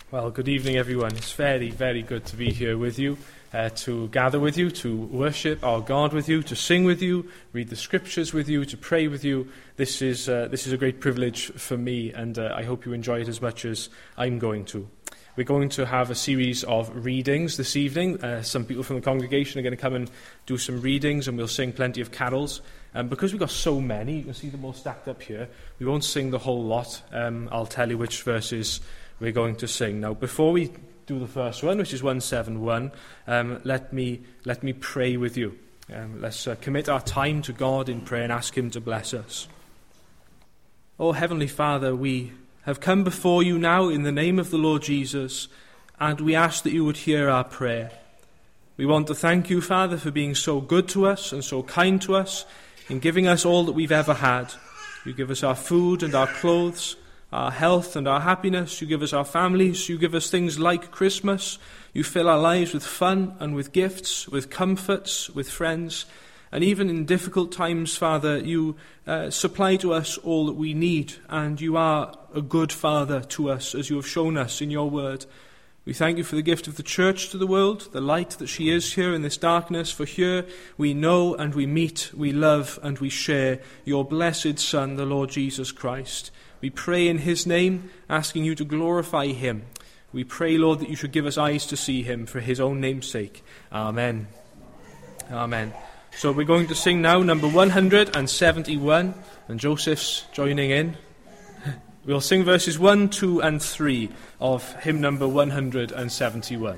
Well, good evening, everyone. It's very, very good to be here with you, to gather with you, to worship our God with you, to sing with you, read the scriptures with you, to pray with you. This is a great privilege for me, and I hope you enjoy it as much as I'm going to. We're going to have a series of readings this evening. Some people from the congregation are going to come and do some readings, and we'll sing plenty of carols. Because we've got so many, you can see them all stacked up here, we won't sing the whole lot. I'll tell you which verses we're going to sing. Now, before we do the first one, which is 171, let me pray with you. Let's commit our time to God in prayer and ask Him to bless us. Oh, Heavenly Father, we have come before you now in the name of the Lord Jesus, and we ask that you would hear our prayer. We want to thank you, Father, for being so good to us and so kind to us in giving us all that we've ever had. You give us our food and our clothes, our health and our happiness. You give us our families. You give us things like Christmas. You fill our lives with fun and with gifts, with comforts, with friends. And even in difficult times, Father, you supply to us all that we need. And you are a good Father to us, as you have shown us in your word. We thank you for the gift of the church to the world, the light that she is here in this darkness. For here we know and we meet, we love and we share your blessed Son, the Lord Jesus Christ. We pray in his name, asking you to glorify him. We pray, Lord, that you should give us eyes to see him for his own name's sake. Amen. Amen. So we're going to sing now number 171, and Joseph's joining in. We'll sing verses 1, 2, and 3 of hymn number 171.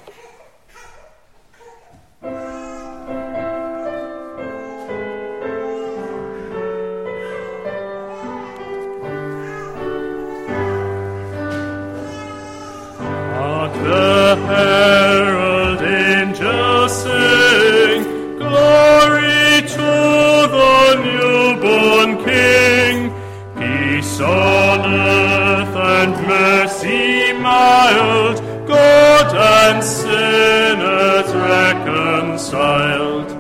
The herald angels sing, glory to the newborn King. Peace on earth and mercy mild, God and sinners reconciled.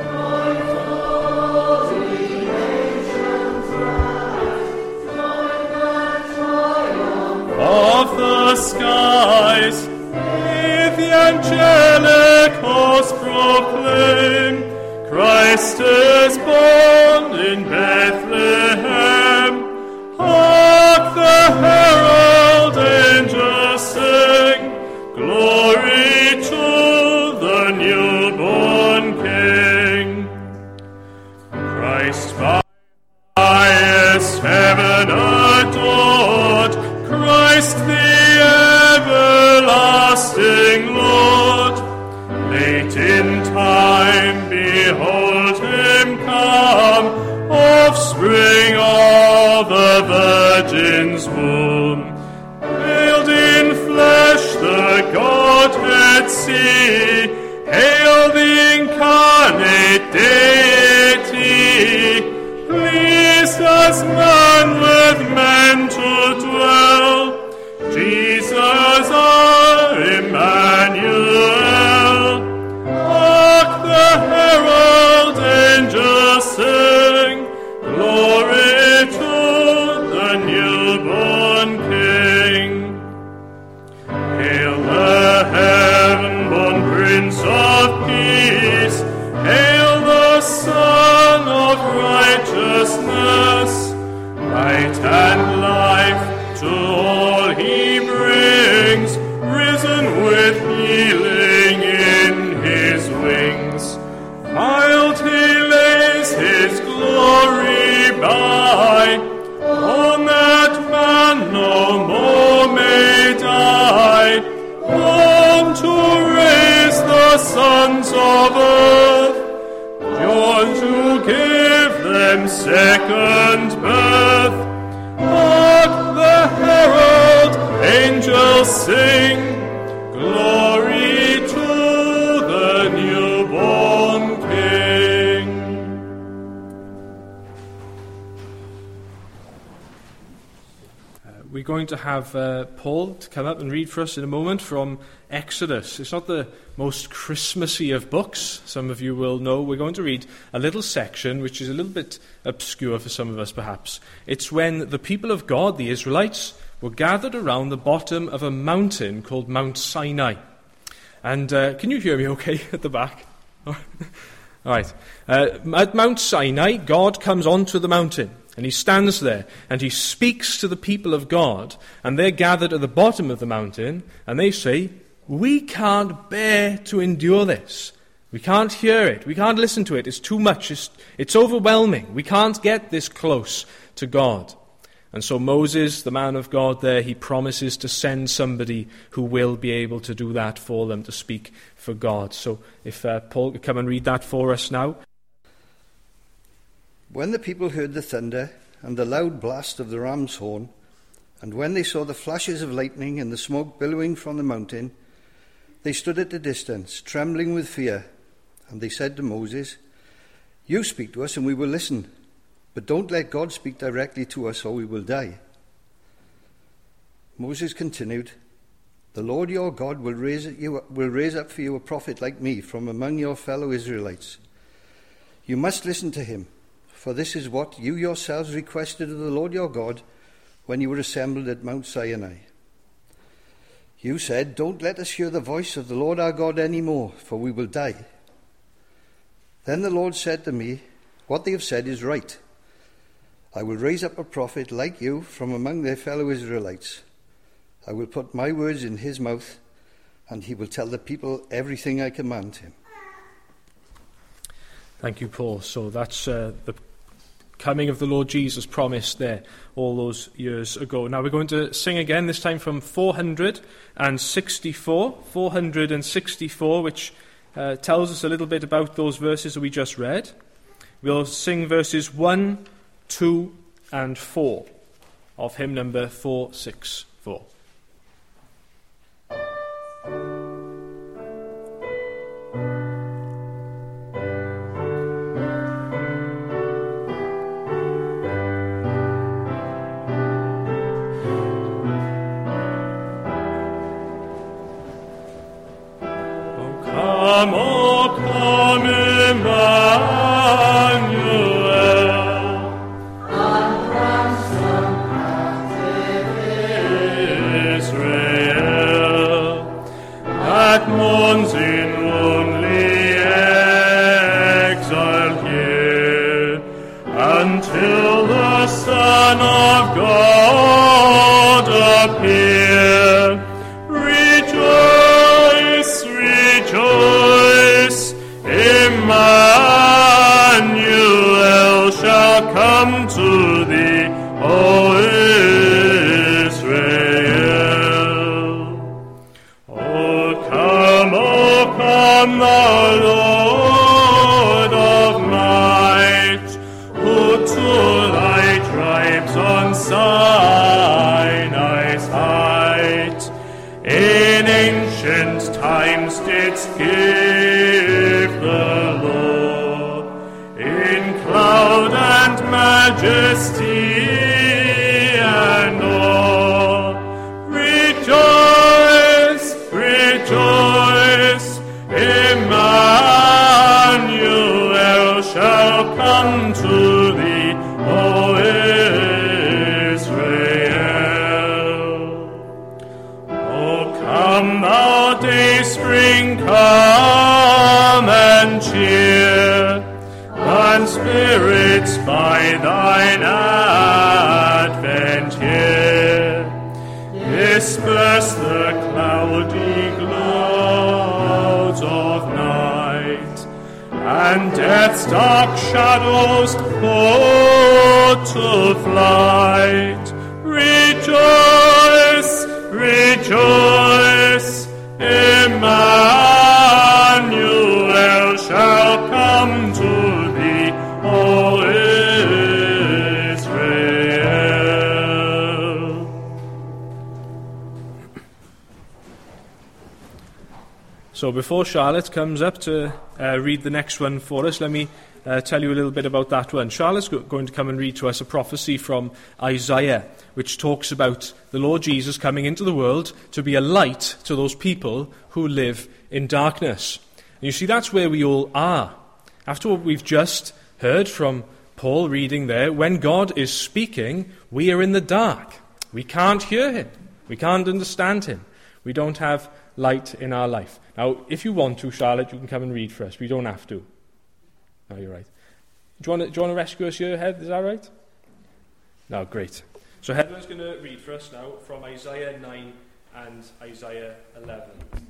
Of the skies, the angelic host proclaim, Christ is born in Bethlehem. Hark, the herald angels sing, glory to the newborn King. Christ by highest heaven adored, Christ the everlasting Lord. Late in time, behold him come, offspring of the Virgin's womb. Veiled in flesh, the Godhead see, hail the incarnate deity. Pleased as man with men to dwell, Jesus our Emmanuel. Hark, the herald angels sing, glory to the newborn King. Hail the heaven-born Prince of Peace, hail the Son of righteousness, light and life to all he brings, risen with healing in his wings. Mild he lays his glory by, on that man no more may die, born to raise the sons of earth, born to give them second birth. Hark, the herald angels sing, glory to the newborn King. We're going to have Paul to come up and read for us in a moment from Exodus. It's not the most Christmassy of books, some of you will know. We're going to read a little section which is a little bit obscure for some of us perhaps. It's when the people of God, the Israelites, were gathered around the bottom of a mountain called Mount Sinai. And can you hear me okay at the back? All right. At Mount Sinai, God comes onto the mountain, and he stands there, and he speaks to the people of God, and they're gathered at the bottom of the mountain, and they say, "We can't bear to endure this. We can't hear it. We can't listen to it. It's too much. It's overwhelming. We can't get this close to God." And so Moses, the man of God there, he promises to send somebody who will be able to do that for them, to speak for God. So if Paul could come and read that for us now. When the people heard the thunder and the loud blast of the ram's horn, and when they saw the flashes of lightning and the smoke billowing from the mountain, they stood at a distance, trembling with fear. And they said to Moses, "You speak to us and we will listen, but don't let God speak directly to us or we will die." Moses continued, "The Lord your God will raise up for you a prophet like me from among your fellow Israelites. You must listen to him, for this is what you yourselves requested of the Lord your God when you were assembled at Mount Sinai. You said, 'Don't let us hear the voice of the Lord our God any more, for we will die.' Then the Lord said to me, 'What they have said is right. I will raise up a prophet like you from among their fellow Israelites. I will put my words in his mouth, and he will tell the people everything I command him.'" Thank you, Paul. So that's the coming of the Lord Jesus promised there all those years ago. Now we're going to sing again, this time from 464, which tells us a little bit about those verses that we just read. We'll sing verses 1, 2, and 4 of hymn number 464. Come, Emmanuel, and ransom captive Israel, that mourns in lonely exile here, until the Son of God appear. Rejoice, rejoice, Emmanuel shall come to thee, O Israel. O come, the Lord of might, who to thy tribes on Sinai's height in ancient times didst give the law, in cloud and majesty and awe. Rejoice, rejoice, Emmanuel shall come to thee, O Israel. O come, thou day spring, come and cheer, and spirits by thine advent here. Disperse the cloudy clouds of night, and death's dark shadows put to flight. Rejoice, rejoice, Emmanuel shall come to thee, O Israel. So before Charlotte comes up to read the next one for us, let me tell you a little bit about that one. Charlotte's going to come and read to us a prophecy from Isaiah, which talks about the Lord Jesus coming into the world to be a light to those people who live in darkness. And you see, that's where we all are. After what we've just heard from Paul reading there, when God is speaking, we are in the dark. We can't hear him. We can't understand him. We don't have light in our life. Now, if you want to, Charlotte, you can come and read for us. We don't have to. No, you're right. Do you want to rescue us here, Heather? Is that right? No, great. So Heather's going to read for us now from Isaiah 9 and Isaiah 11.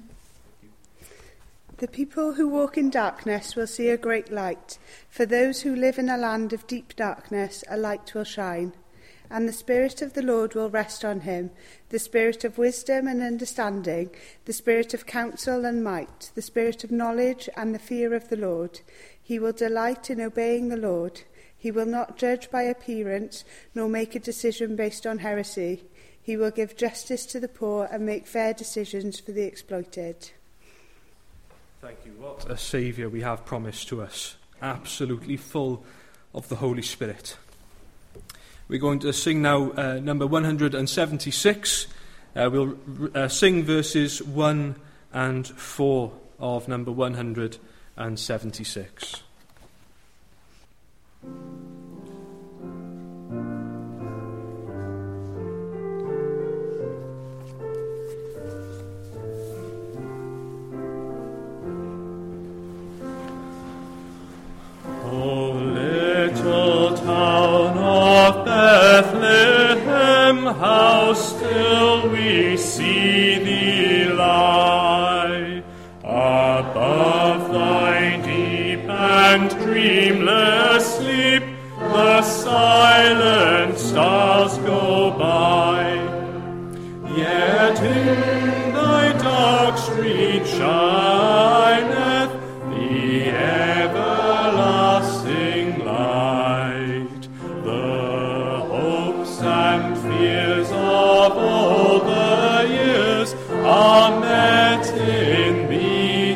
The people who walk in darkness will see a great light. For those who live in a land of deep darkness, a light will shine. And the Spirit of the Lord will rest on him, the Spirit of wisdom and understanding, the Spirit of counsel and might, the Spirit of knowledge and the fear of the Lord. He will delight in obeying the Lord. He will not judge by appearance, nor make a decision based on heresy. He will give justice to the poor and make fair decisions for the exploited. Thank you. What a Saviour we have promised to us, absolutely full of the Holy Spirit. We're going to sing now number 176. We'll sing verses 1 and 4 of number 176. How still we see thee lie above thy deep and dreamless sleep. The silent stars go by, yet in thy dark street shineth the everlasting light. The hopes and fears of all the years are met in thee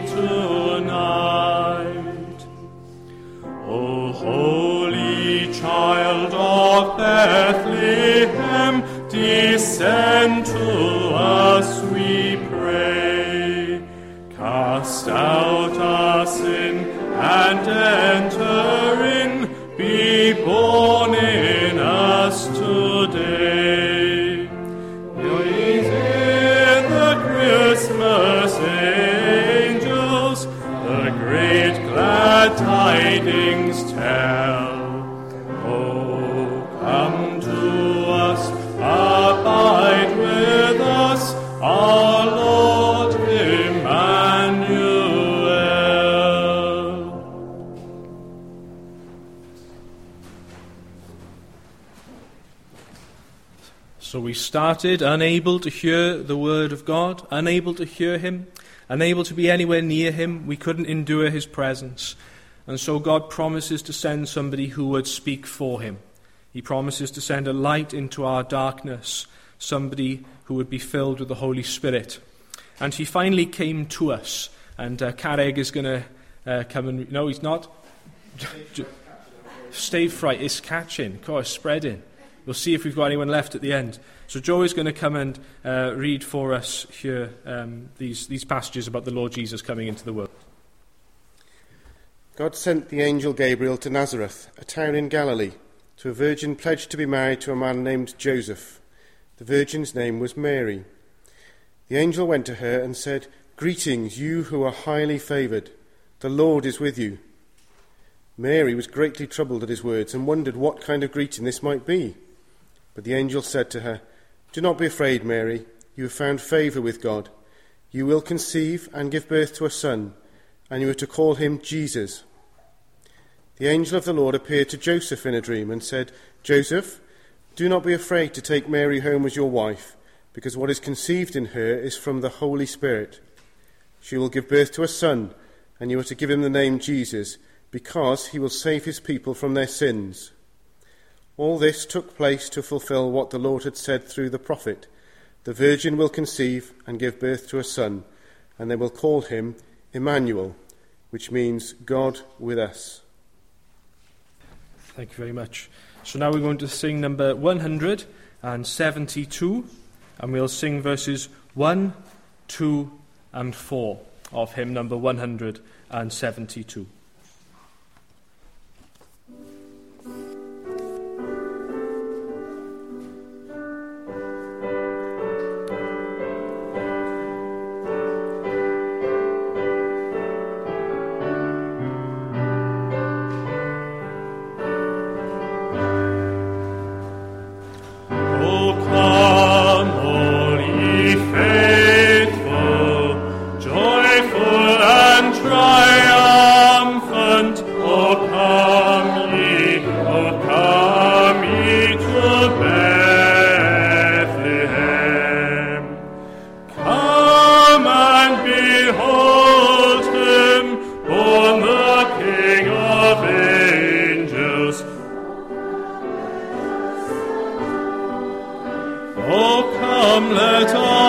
tonight. O holy child of Bethlehem, descend to us, we pray. Cast out our sin and enter in, be born in us today. Praise in the Christmas angels, the great glad tidings tell. Oh, come to us, abide with us, our Lord Emmanuel. So we started unable to hear the word of God, unable to hear him, unable to be anywhere near him. We couldn't endure his presence. And so God promises to send somebody who would speak for him. He promises to send a light into our darkness, somebody who would be filled with the Holy Spirit. And he finally came to us. And Carreg is going to come and... No, he's not. Stave fright is catching. Of course, spreading. We'll see if we've got anyone left at the end. So Joe is going to come and read for us here these passages about the Lord Jesus coming into the world. God sent the angel Gabriel to Nazareth, a town in Galilee, to a virgin pledged to be married to a man named Joseph. The virgin's name was Mary. The angel went to her and said, "Greetings, you who are highly favoured. The Lord is with you." Mary was greatly troubled at his words and wondered what kind of greeting this might be. But the angel said to her, "Do not be afraid, Mary. You have found favour with God. You will conceive and give birth to a son, and you are to call him Jesus." The angel of the Lord appeared to Joseph in a dream and said, "Joseph, do not be afraid to take Mary home as your wife, because what is conceived in her is from the Holy Spirit. She will give birth to a son, and you are to give him the name Jesus, because he will save his people from their sins." All this took place to fulfill what the Lord had said through the prophet. The virgin will conceive and give birth to a son, and they will call him Emmanuel, which means God with us. Thank you very much. So now we're going to sing number 172, and we'll sing verses 1, 2, and 4 of hymn number 172.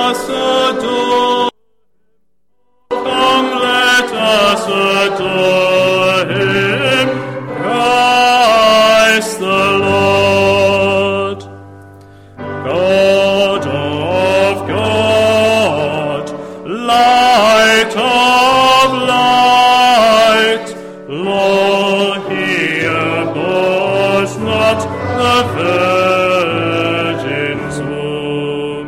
us adore. Come, let us adore him, Christ the Lord. God of God, light of light, lo, here was not the Virgin's womb.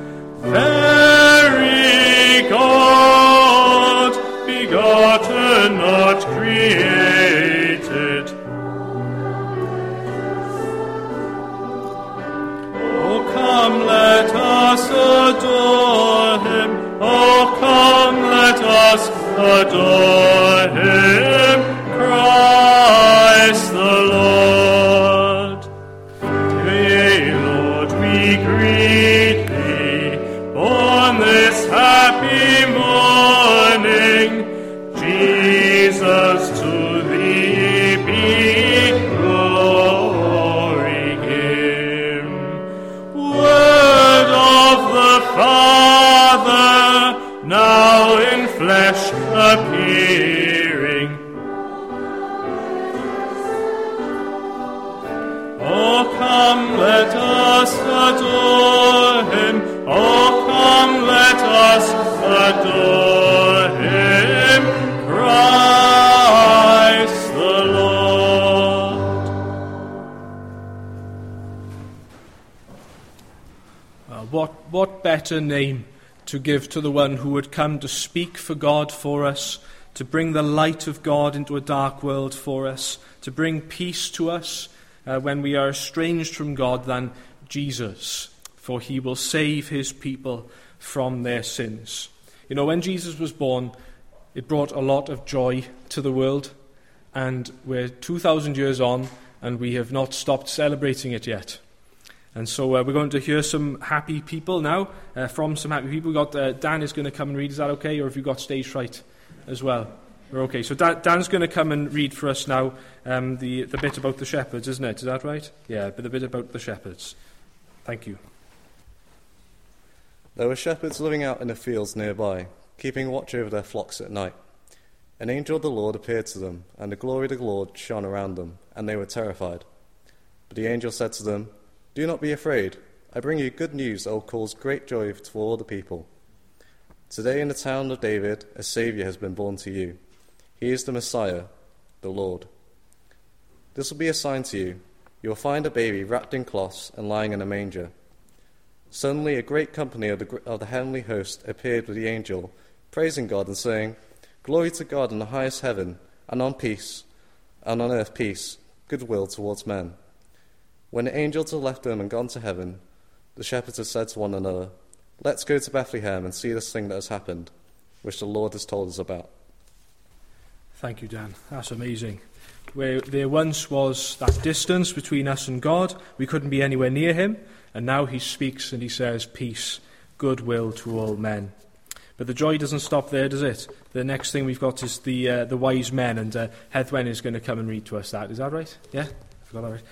Very God, begotten, not created. Oh, come, let us adore him. Oh, come, let us adore him, Christ the Lord. Yea, Lord, we greet thee, born this happy morning. Jesus, to thee be glory given. Word of the Father, now in flesh appearing. Oh, come, let us adore him. Oh, come, let us adore him, Christ the Lord. What better name to give to the one who would come to speak for God for us, to bring the light of God into a dark world for us, to bring peace to us when we are estranged from God, than Jesus, for he will save his people from their sins. You know, when Jesus was born, it brought a lot of joy to the world, and we're 2,000 years on, and we have not stopped celebrating it yet. And so we're going to hear some happy people now, from some happy people. We've got Dan is going to come and read. Is that okay? Or have you got stage fright as well? We're okay. So Dan's going to come and read for us now the bit about the shepherds, isn't it? Is that right? Yeah, the bit about the shepherds. Thank you. There were shepherds living out in the fields nearby, keeping watch over their flocks at night. An angel of the Lord appeared to them, and the glory of the Lord shone around them, and they were terrified. But the angel said to them, "Do not be afraid. I bring you good news that will cause great joy to all the people. Today in the town of David a Saviour has been born to you. He is the Messiah, the Lord. This will be a sign to you. You will find a baby wrapped in cloths and lying in a manger." Suddenly a great company of the heavenly host appeared with the angel, praising God and saying, "Glory to God in the highest heaven, and on earth peace, goodwill towards men." When the angels had left them and gone to heaven, the shepherds had said to one another, "Let's go to Bethlehem and see this thing that has happened, which the Lord has told us about." Thank you, Dan. That's amazing. Where there once was that distance between us and God, we couldn't be anywhere near him, and now he speaks and he says, "Peace, goodwill to all men." But the joy doesn't stop there, does it? The next thing we've got is the wise men, and Heathwen is going to come and read to us that. Is that right? Yeah? I forgot that right.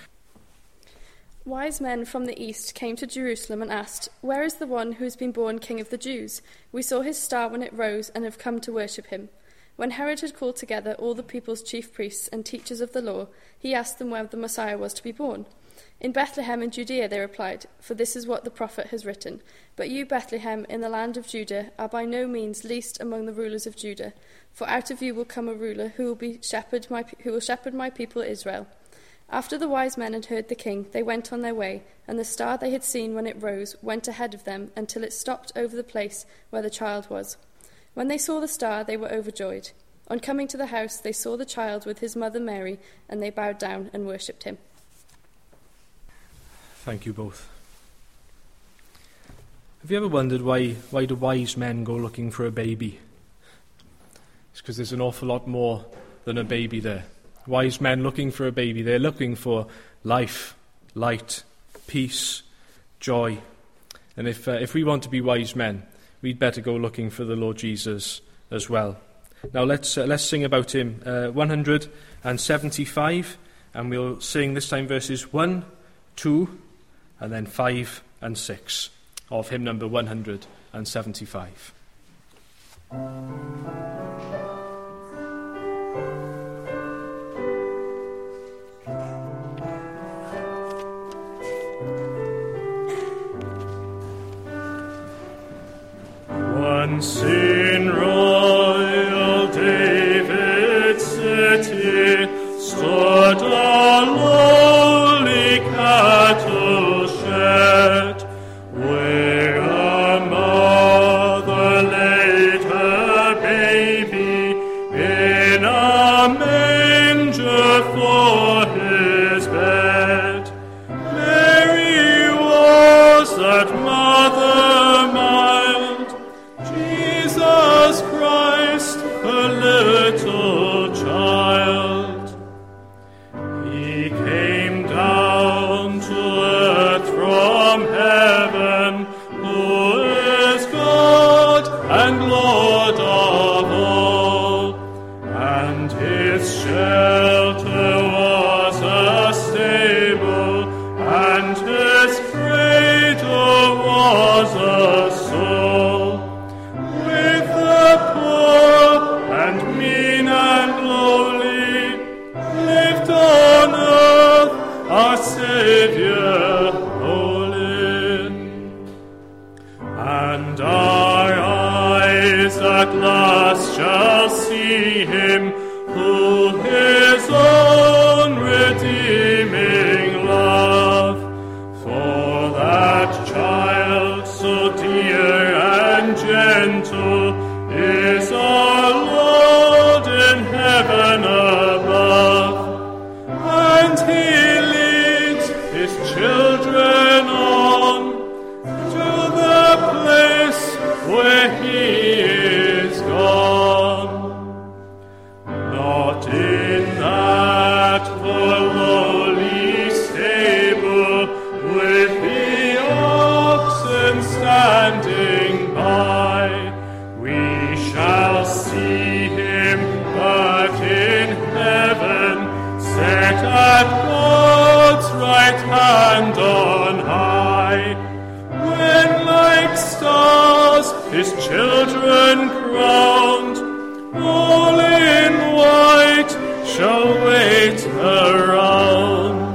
Wise men from the east came to Jerusalem and asked, "Where is the one who has been born King of the Jews? We saw his star when it rose and have come to worship him." When Herod had called together all the people's chief priests and teachers of the law, he asked them where the Messiah was to be born. "In Bethlehem in Judea," they replied, "for this is what the prophet has written. But you, Bethlehem, in the land of Judah, are by no means least among the rulers of Judah. For out of you will come a ruler who will shepherd my people Israel." After the wise men had heard the king, they went on their way, and the star they had seen when it rose went ahead of them until it stopped over the place where the child was. When they saw the star, they were overjoyed. On coming to the house, they saw the child with his mother Mary, and they bowed down and worshipped him. Thank you both. Have you ever wondered why do wise men go looking for a baby? It's because there's an awful lot more than a baby there. Wise men looking for a baby, they're looking for life, light, peace, joy. And if we want to be wise men, we'd better go looking for the Lord Jesus as well. Now let's sing about him. 175, and we'll sing this time verses 1, 2, and then 5 and 6 of hymn number 175. and 75. Once in royal David's city stood a lowly cattle shed, where a mother laid her baby in a manger for his bed. Mary was that mother mild, Jesus Christ, her little child. He came down to earth from heaven, who is God and Lord of all, and his shelter was a stable, and his cradle was a soul. With the poor and mean and lowly lived on earth our Saviour holy. And our eyes at last shall see him, who his own redeeming love. For that child so dear and gentle is our Lord in heaven above, and he leads his children on to the place where he is gone. Not in that lowly stable, with the oxen standing by, we shall see him, but in heaven, set at God's right hand on high, when like stars his children crowned, all in white, shall wait around.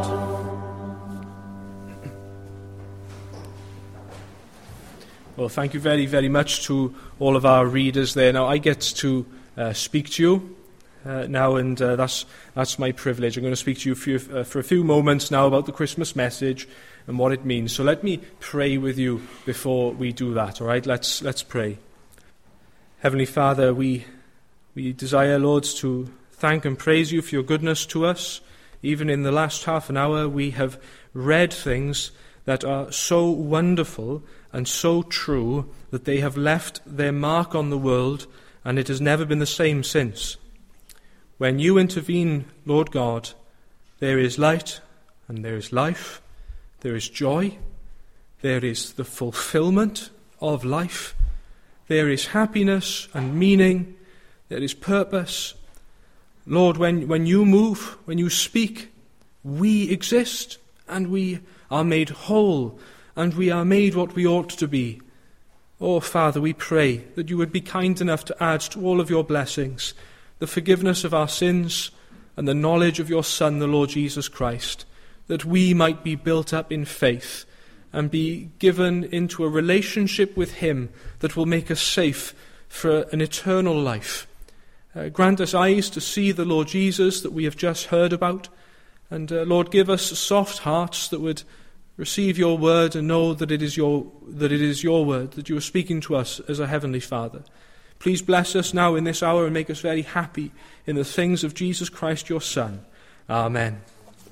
Well, thank you very, very much to all of our readers there. Now, I get to speak to you now, and that's my privilege. I'm going to speak to you for a few moments now about the Christmas message and what it means. So let me pray with you before we do that, all right? Let's pray. Heavenly Father, we desire, Lord, to thank and praise you for your goodness to us. Even in the last half an hour, we have read things that are so wonderful and so true that they have left their mark on the world, and it has never been the same since. When you intervene, Lord God, there is light and there is life, there is joy, there is the fulfillment of life, there is happiness and meaning, there is purpose. Lord, when you move, when you speak, we exist and we are made whole and we are made what we ought to be. Oh, Father, we pray that you would be kind enough to add to all of your blessings the forgiveness of our sins and the knowledge of your Son, the Lord Jesus Christ, that we might be built up in faith and be given into a relationship with him that will make us safe for an eternal life. Grant us eyes to see the Lord Jesus that we have just heard about, and Lord, give us soft hearts that would receive your word and know that it is your word, that you are speaking to us as a heavenly Father. Please bless us now in this hour and make us very happy in the things of Jesus Christ, your Son. Amen.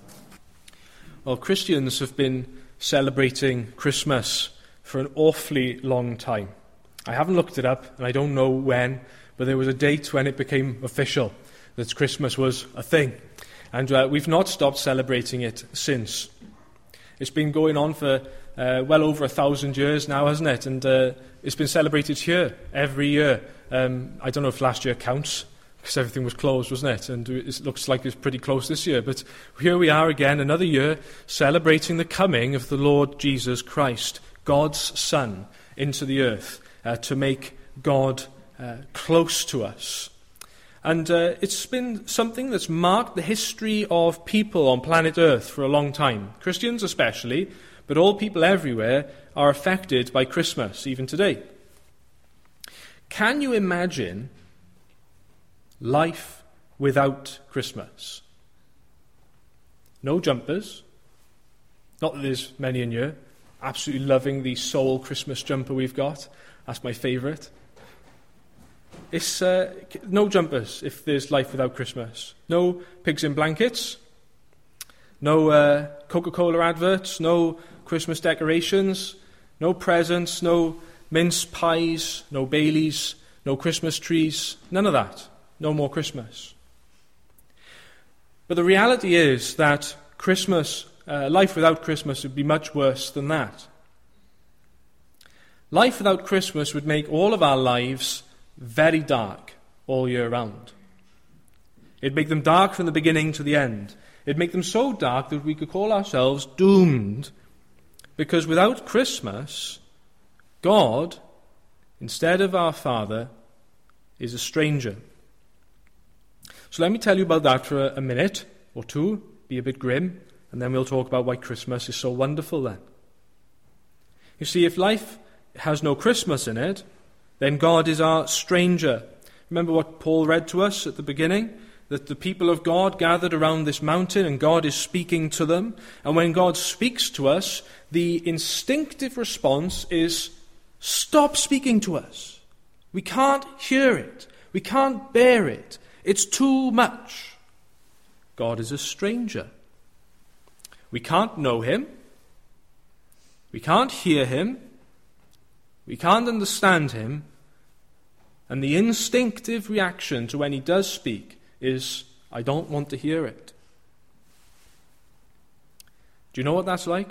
Well, Christians have been celebrating Christmas for an awfully long time. I haven't looked it up, and I don't know when, but there was a date when it became official that Christmas was a thing. And we've not stopped celebrating it since. It's been going on for well over 1,000 years now, hasn't it? And it's been celebrated here every year. I don't know if last year counts, because everything was closed, wasn't it? And it looks like it's pretty close this year. But here we are again, another year, celebrating the coming of the Lord Jesus Christ, God's Son, into the earth. to make God close to us. And it's been something that's marked the history of people on planet Earth for a long time. Christians especially, but all people everywhere are affected by Christmas, even today. Can you imagine life without Christmas? No jumpers. Not that there's many in here. Absolutely loving the Soul Christmas jumper we've got. That's my favourite. It's no jumpers if there's life without Christmas. No pigs in blankets. No Coca-Cola adverts. No Christmas decorations. No presents. No mince pies. No Baileys. No Christmas trees. None of that. No more Christmas. But the reality is that Christmas, life without Christmas would be much worse than that. Life without Christmas would make all of our lives very dark all year round. It'd make them dark from the beginning to the end. It'd make them so dark that we could call ourselves doomed, because without Christmas, God, instead of our Father, is a stranger. So let me tell you about that for a minute or two, be a bit grim, and then we'll talk about why Christmas is so wonderful then. You see, if life has no Christmas in it, then God is our stranger. Remember what Paul read to us at the beginning? That the people of God gathered around this mountain and God is speaking to them. And when God speaks to us, the instinctive response is, stop speaking to us. We can't hear it. We can't bear it. It's too much. God is a stranger. We can't know him. We can't hear him. We can't understand him. And the instinctive reaction to when he does speak is, I don't want to hear it. Do you know what that's like?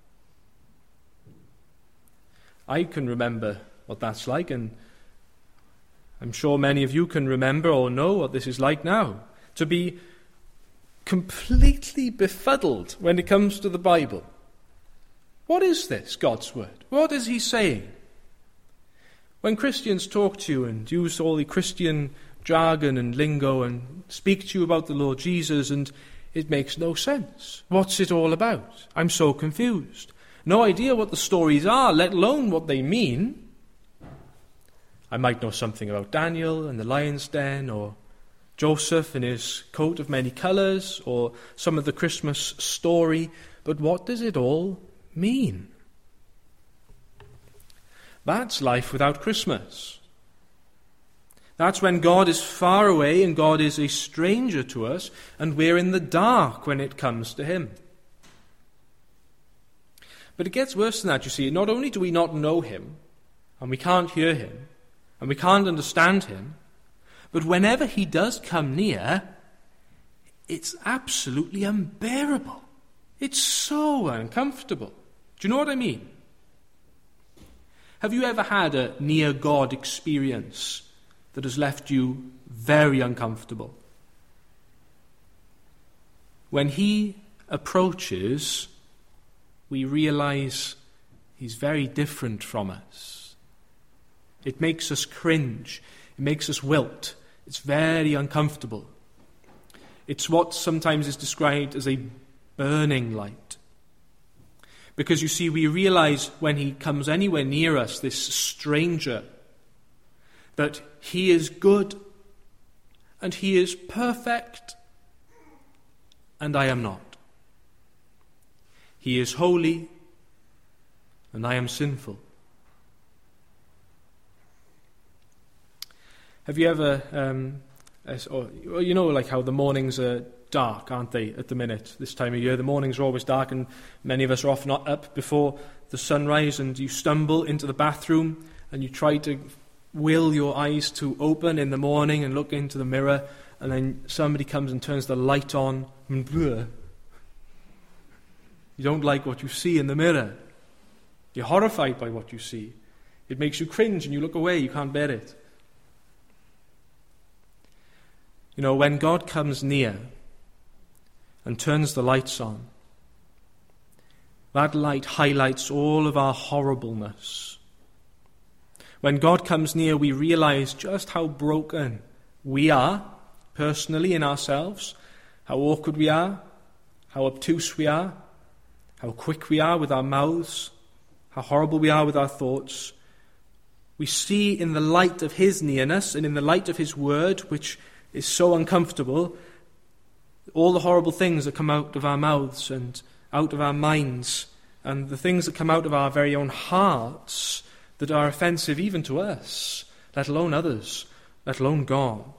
I can remember what that's like, and I'm sure many of you can remember or know what this is like now. To be completely befuddled when it comes to the Bible. What is this, God's word? What is he saying? When Christians talk to you and use all the Christian jargon and lingo and speak to you about the Lord Jesus, and it makes no sense. What's it all about? I'm so confused. No idea what the stories are, let alone what they mean. I might know something about Daniel and the lion's den, or Joseph and his coat of many colours, or some of the Christmas story, but what does it all mean? That's life without Christmas. That's when God is far away and God is a stranger to us, and we're in the dark when it comes to him. But it gets worse than that, you see. Not only do we not know him, and we can't hear him, and we can't understand him, but whenever he does come near, it's absolutely unbearable. It's so uncomfortable. Do you know what I mean? Have you ever had a near God experience that has left you very uncomfortable? When he approaches, we realize he's very different from us. It makes us cringe. It makes us wilt. It's very uncomfortable. It's what sometimes is described as a burning light. Because you see, we realize when he comes anywhere near us, this stranger, that he is good and he is perfect and I am not. He is holy and I am sinful. Have you ever, you know, like how the mornings are dark, aren't they, at the minute, this time of year? The mornings are always dark, and many of us are often not up before the sunrise, and you stumble into the bathroom, and you try to will your eyes to open in the morning and look into the mirror, and then somebody comes and turns the light on, and bleh. You don't like what you see in the mirror. You're horrified by what you see. It makes you cringe, and you look away, you can't bear it. You know, when God comes near and turns the lights on, that light highlights all of our horribleness. When God comes near, we realize just how broken we are, personally in ourselves, how awkward we are, how obtuse we are, how quick we are with our mouths, how horrible we are with our thoughts. We see in the light of his nearness and in the light of his word, which is so uncomfortable, all the horrible things that come out of our mouths and out of our minds, and the things that come out of our very own hearts that are offensive even to us, let alone others, let alone God.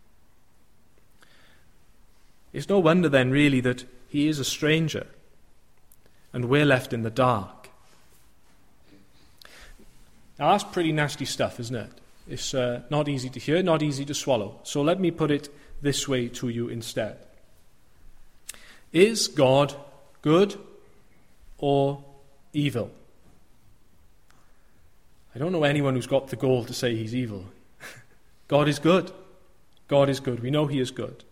It's no wonder then really that he is a stranger and we're left in the dark. Now that's pretty nasty stuff, isn't it? It's not easy to hear, not easy to swallow. So let me put it this way to you instead. Is God good or evil? I don't know anyone who's got the gall to say he's evil. God is good. God is good. We know he is good.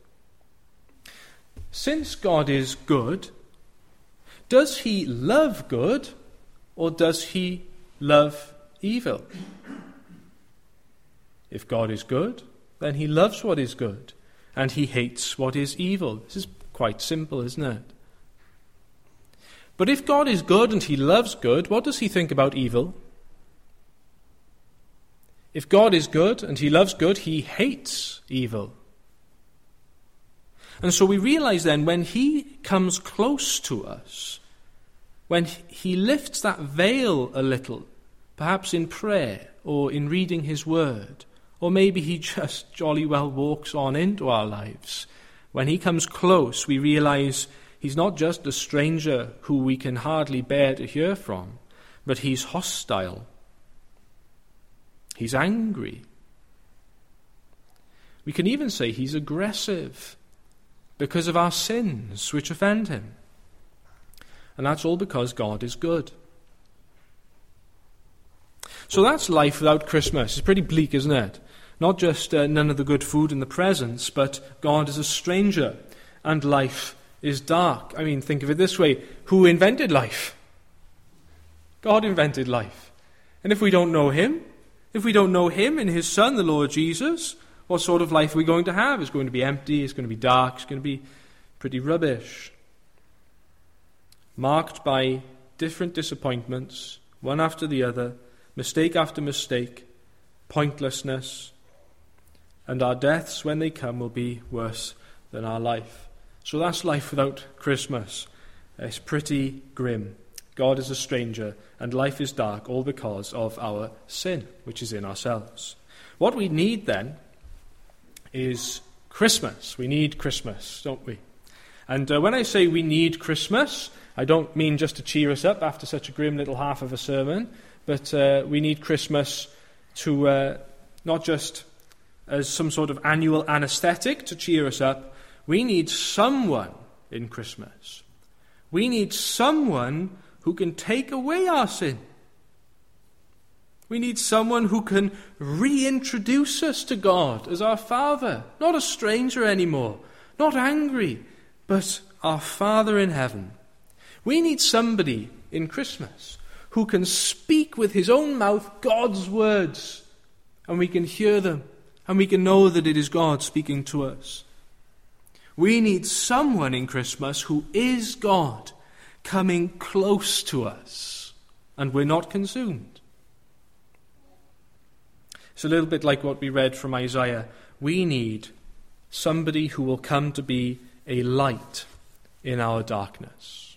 Since God is good, does he love good or does he love evil? If God is good, then he loves what is good and he hates what is evil. This is quite simple, isn't it? But if God is good and he loves good, what does he think about evil? If God is good and he loves good, he hates evil. And so we realize then when he comes close to us, when he lifts that veil a little, perhaps in prayer or in reading his word, or maybe he just jolly well walks on into our lives, when he comes close, we realize he's not just a stranger who we can hardly bear to hear from, but he's hostile. He's angry. We can even say he's aggressive because of our sins which offend him. And that's all because God is good. So that's life without Christmas. It's pretty bleak, isn't it? Not just none of the good food and the presents, but God is a stranger and life is dark. I mean, think of it this way. Who invented life? God invented life. And if we don't know him, if we don't know him and his Son, the Lord Jesus, what sort of life are we going to have? It's going to be empty, it's going to be dark, it's going to be pretty rubbish. Marked by different disappointments, one after the other, mistake after mistake, pointlessness, and our deaths, when they come, will be worse than our life. So that's life without Christmas. It's pretty grim. God is a stranger, and life is dark, all because of our sin, which is in ourselves. What we need, then, is Christmas. We need Christmas, don't we? And when I say we need Christmas, I don't mean just to cheer us up after such a grim little half of a sermon, but we need Christmas to not just as some sort of annual anesthetic to cheer us up. We need someone in Christmas. We need someone who can take away our sin. We need someone who can reintroduce us to God as our Father, not a stranger anymore, not angry, but our Father in heaven. We need somebody in Christmas who can speak with his own mouth God's words, and we can hear them, and we can know that it is God speaking to us. We need someone in Christmas who is God coming close to us, and we're not consumed. It's a little bit like what we read from Isaiah. We need somebody who will come to be a light in our darkness.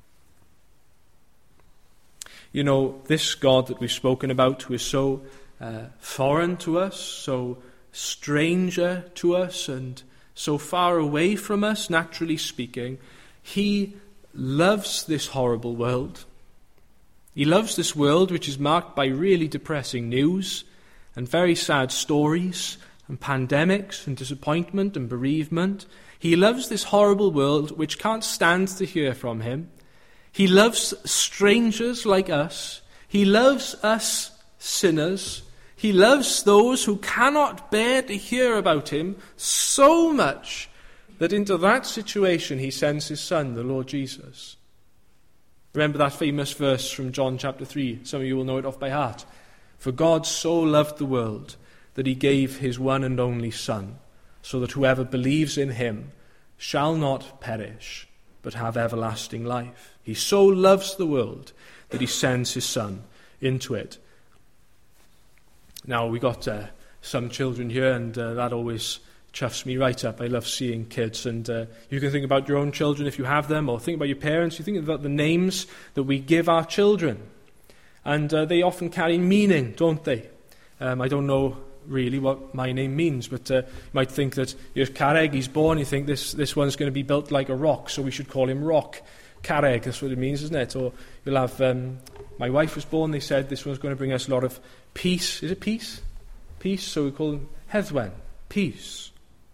You know, this God that we've spoken about, who is so foreign to us, so stranger to us, and so far away from us, naturally speaking, he loves this horrible world. He loves this world which is marked by really depressing news and very sad stories and pandemics and disappointment and bereavement. He loves this horrible world which can't stand to hear from him. He loves strangers like us. He loves us sinners. He loves those who cannot bear to hear about him so much that into that situation he sends his Son, the Lord Jesus. Remember that famous verse from John chapter 3. Some of you will know it off by heart. For God so loved the world that he gave his one and only Son, so that whoever believes in him shall not perish, but have everlasting life. He so loves the world that he sends his Son into it. Now, we got some children here, and that always chuffs me right up. I love seeing kids, and you can think about your own children if you have them, or think about your parents. You think about the names that we give our children, and they often carry meaning, don't they? I don't know really what my name means, but you might think that here's Carreg, he's born, you think this one's going to be built like a rock, so we should call him Rock Carreg. That's what it means, isn't it? Or you'll have, my wife was born, they said this one's going to bring us a lot of peace. Is it peace? Peace, so we call him Heddwen, peace.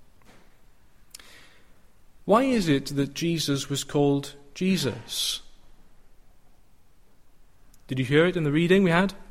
Why is it that Jesus was called Jesus? Did you hear it in the reading we had?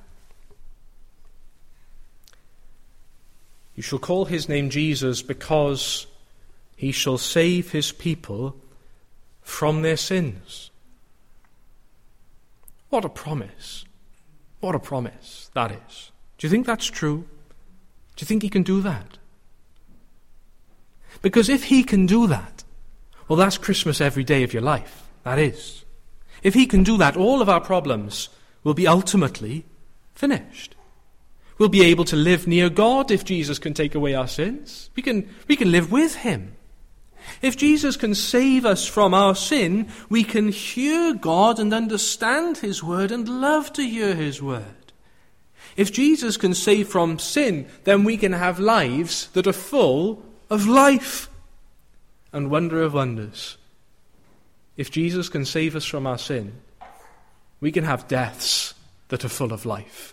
You shall call his name Jesus because he shall save his people from their sins. What a promise. What a promise that is. Do you think that's true? Do you think he can do that? Because if he can do that, well, that's Christmas every day of your life. That is. If he can do that, all of our problems will be ultimately finished. We'll be able to live near God if Jesus can take away our sins. We can live with him. If Jesus can save us from our sin, we can hear God and understand his word and love to hear his word. If Jesus can save from sin, then we can have lives that are full of life. And wonder of wonders, if Jesus can save us from our sin, we can have deaths that are full of life.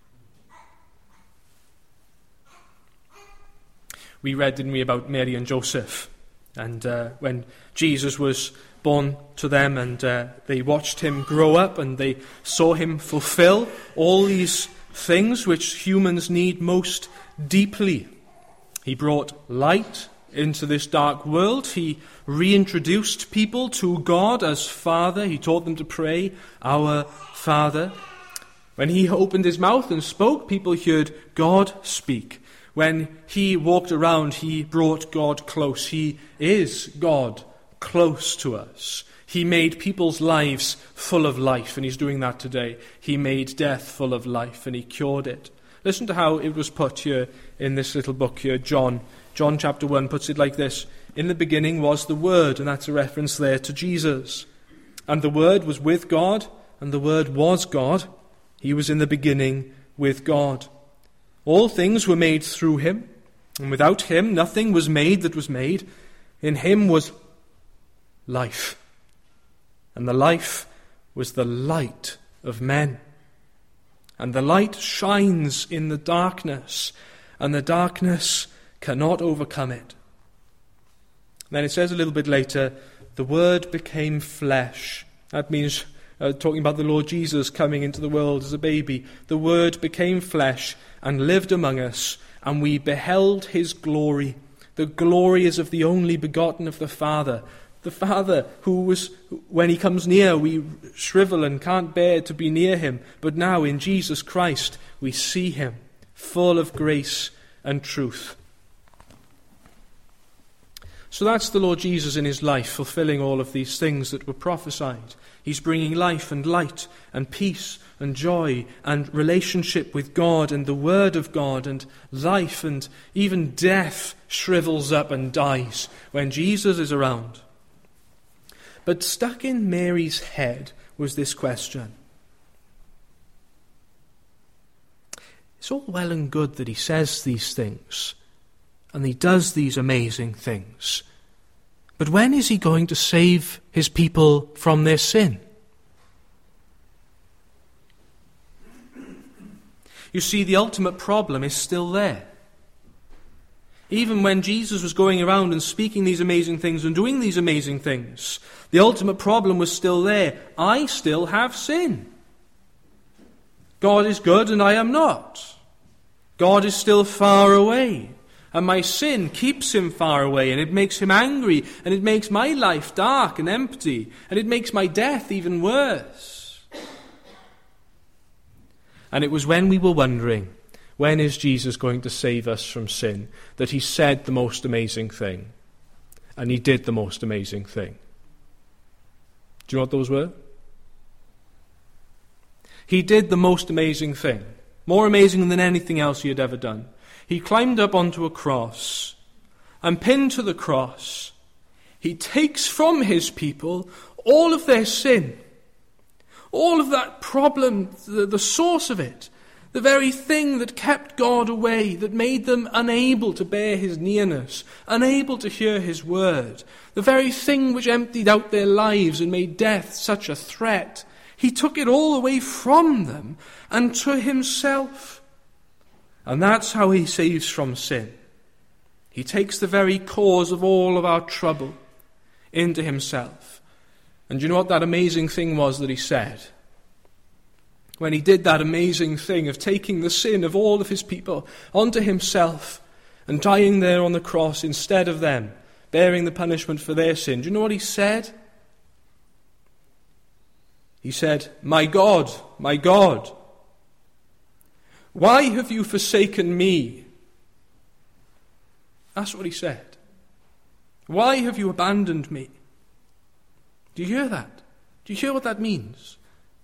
We read, didn't we, about Mary and Joseph, and when Jesus was born to them, and they watched him grow up, and they saw him fulfill all these things which humans need most deeply. He brought light into this dark world. He reintroduced people to God as Father. He taught them to pray, Our Father. When he opened his mouth and spoke, people heard God speak. When he walked around, he brought God close. He is God close to us. He made people's lives full of life, and he's doing that today. He made death full of life, and he cured it. Listen to how it was put here in this little book here, John. John chapter 1 puts it like this. In the beginning was the Word, and that's a reference there to Jesus. And the Word was with God, and the Word was God. He was in the beginning with God. All things were made through him, and without him nothing was made that was made. In him was life, and the life was the light of men. And the light shines in the darkness, and the darkness cannot overcome it. Then it says a little bit later, the Word became flesh. That means talking about the Lord Jesus coming into the world as a baby. The Word became flesh and lived among us, and we beheld his glory. The glory is of the only begotten of the Father. The Father who was, when he comes near, we shrivel and can't bear to be near him. But now in Jesus Christ we see him, full of grace and truth. So that's the Lord Jesus in his life, fulfilling all of these things that were prophesied. He's bringing life and light and peace and joy and relationship with God and the Word of God, and life, and even death shrivels up and dies when Jesus is around. But stuck in Mary's head was this question. It's all well and good that he says these things, and he does these amazing things. But when is he going to save his people from their sin? You see, the ultimate problem is still there. Even when Jesus was going around and speaking these amazing things and doing these amazing things, the ultimate problem was still there. I still have sin. God is good and I am not. God is still far away. And my sin keeps him far away, and it makes him angry, and it makes my life dark and empty, and it makes my death even worse. And it was when we were wondering, when is Jesus going to save us from sin, that he said the most amazing thing. And he did the most amazing thing. Do you know what those were? He did the most amazing thing. More amazing than anything else he had ever done. He climbed up onto a cross, and pinned to the cross, he takes from his people all of their sin. All of that problem, the source of it. The very thing that kept God away, that made them unable to bear his nearness, unable to hear his word. The very thing which emptied out their lives and made death such a threat. He took it all away from them and to himself. And that's how he saves from sin. He takes the very cause of all of our trouble into himself. And do you know what that amazing thing was that he said? When he did that amazing thing of taking the sin of all of his people onto himself and dying there on the cross instead of them, bearing the punishment for their sin. Do you know what he said? He said, my God, why have you forsaken me? That's what he said. Why have you abandoned me? Do you hear that? Do you hear what that means?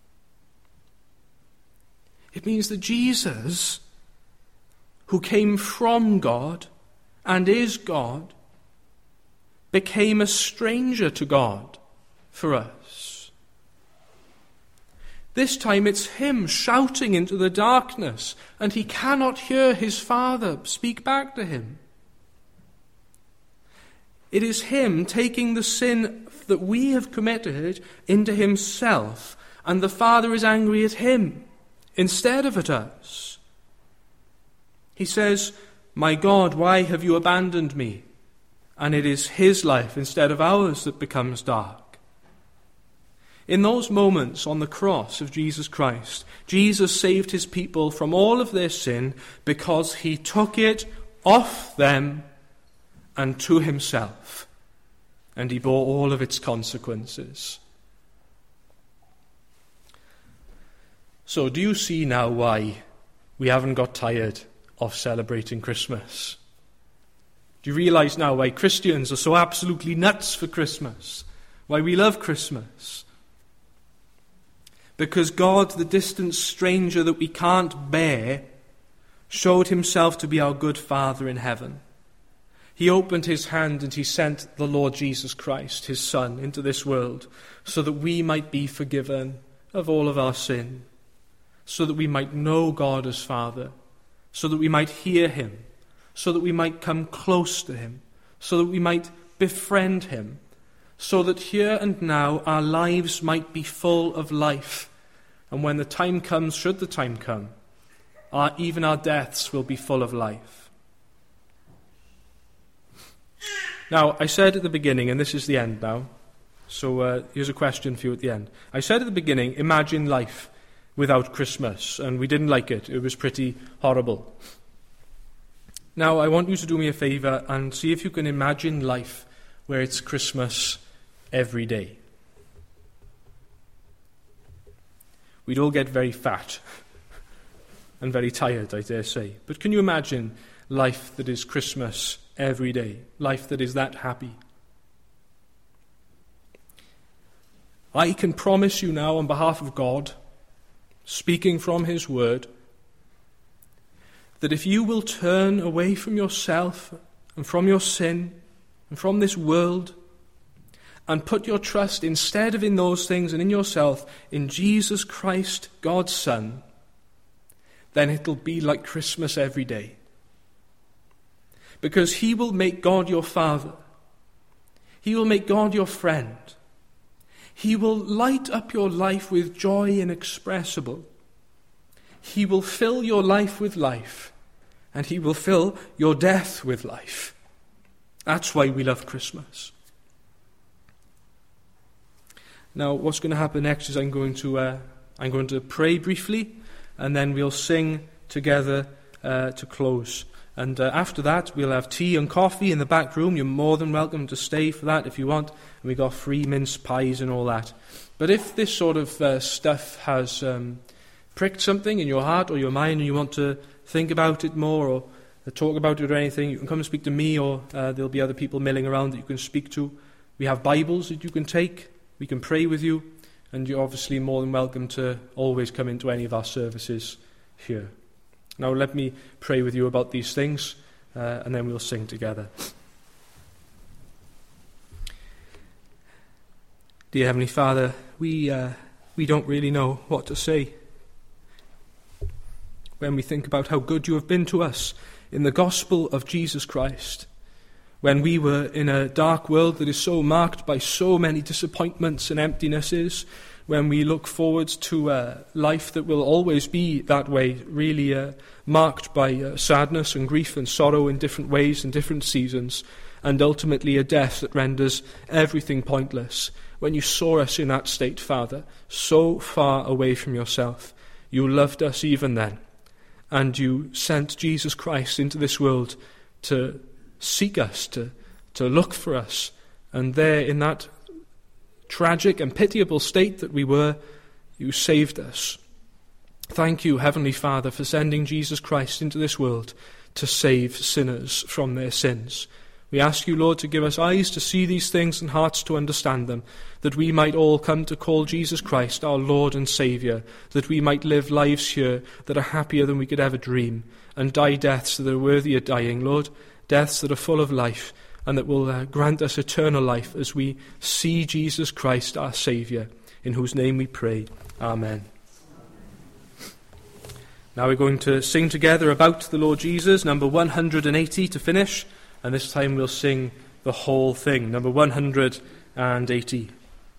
It means that Jesus, who came from God and is God, became a stranger to God for us. This time it's him shouting into the darkness, and he cannot hear his Father speak back to him. It is him taking the sin that we have committed into himself, and the Father is angry at him instead of at us. He says, my God, why have you abandoned me? And it is his life instead of ours that becomes dark. In those moments on the cross of Jesus Christ, Jesus saved his people from all of their sin because he took it off them and to himself, and he bore all of its consequences. So do you see now why we haven't got tired of celebrating Christmas? Do you realize now why Christians are so absolutely nuts for Christmas? Why we love Christmas? Because God, the distant stranger that we can't bear, showed himself to be our good Father in heaven. He opened his hand and he sent the Lord Jesus Christ, his Son, into this world so that we might be forgiven of all of our sin, so that we might know God as Father, so that we might hear him, so that we might come close to him, so that we might befriend him, so that here and now our lives might be full of life. And when the time comes, should the time come, even our deaths will be full of life. Now, I said at the beginning, and this is the end now, so here's a question for you at the end. I said at the beginning, imagine life without Christmas, and we didn't like it. It was pretty horrible. Now, I want you to do me a favour and see if you can imagine life where it's Christmas every day. We'd all get very fat and very tired, I dare say. But can you imagine life that is Christmas every day? Life that is that happy? I can promise you now on behalf of God, speaking from his word, that if you will turn away from yourself and from your sin and from this world and put your trust instead of in those things and in yourself, in Jesus Christ, God's Son, then it'll be like Christmas every day. Because he will make God your Father. He will make God your friend. He will light up your life with joy inexpressible. He will fill your life with life, and he will fill your death with life. That's why we love Christmas. Now, what's going to happen next is I'm going to pray briefly, and then we'll sing together to close. And after that, we'll have tea and coffee in the back room. You're more than welcome to stay for that if you want. And we got free mince pies and all that. But if this sort of stuff has pricked something in your heart or your mind and you want to think about it more or talk about it or anything, you can come and speak to me, or there'll be other people milling around that you can speak to. We have Bibles that you can take. We can pray with you, and you're obviously more than welcome to always come into any of our services here. Now let me pray with you about these things, and then we'll sing together. Dear Heavenly Father, we don't really know what to say when we think about how good you have been to us in the gospel of Jesus Christ. When we were in a dark world that is so marked by so many disappointments and emptinesses, when we look forward to a life that will always be that way, really marked by sadness and grief and sorrow in different ways and different seasons, and ultimately a death that renders everything pointless. When you saw us in that state, Father, so far away from yourself, you loved us even then, and you sent Jesus Christ into this world to seek us, to look for us, and there in that tragic and pitiable state that we were, you saved us. Thank you, Heavenly Father, for sending Jesus Christ into this world to save sinners from their sins. We ask you, Lord, to give us eyes to see these things and hearts to understand them, that we might all come to call Jesus Christ our Lord and Saviour, that we might live lives here that are happier than we could ever dream, and die deaths that are worthy of dying, Lord, deaths that are full of life, and that will grant us eternal life as we see Jesus Christ our Saviour, in whose name we pray. Amen. Now we're going to sing together about the Lord Jesus, number 180 to finish, and this time we'll sing the whole thing, number 180.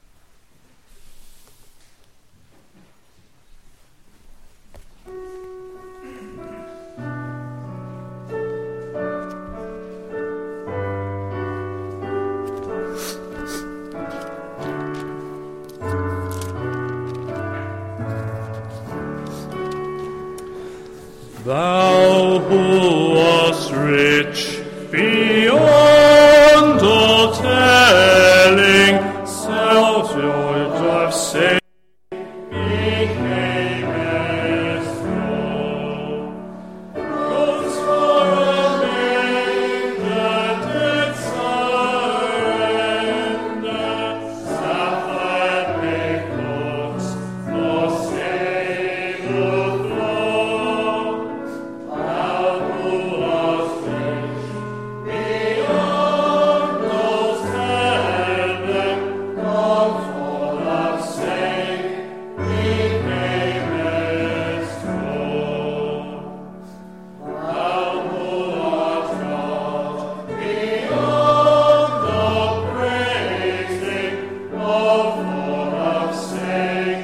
Thou who wast rich beyond all telling, self-joyed of sin, becamest poor. Rose for a man that did surrender, sapphire pickles, nor stain of blood. Thou who wast rich beyond all telling, comfort of saint, becamest poor. Thou who art God beyond all praising, comfort of saint,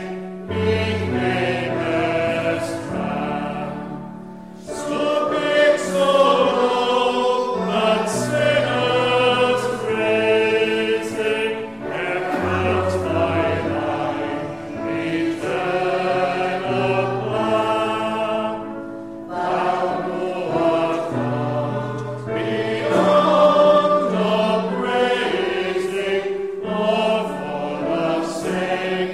becamest man. So big, so low, that sinners praising, kept by thine eternal plan. Thou who art God beyond all praising, comfort of saint,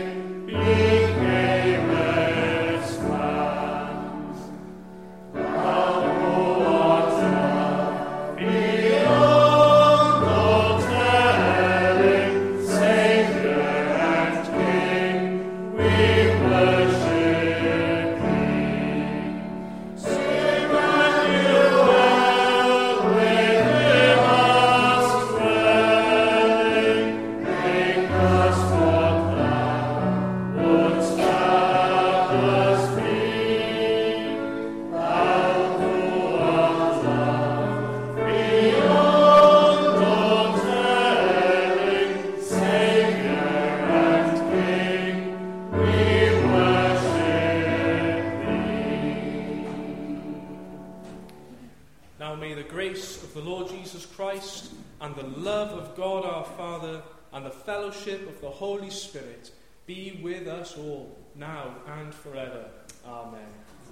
becamest man. Thou who art God beyond all telling, Saviour and King, we worship thee. Sing Emmanuel within us dwelling, make us what thou wouldst have us be. Thou who art love beyond all telling, Saviour and King, we worship thee. Now may the grace of the Lord Jesus Christ and the love of God our Father and the fellowship of the Holy Spirit be with us all, now and forever. Amen.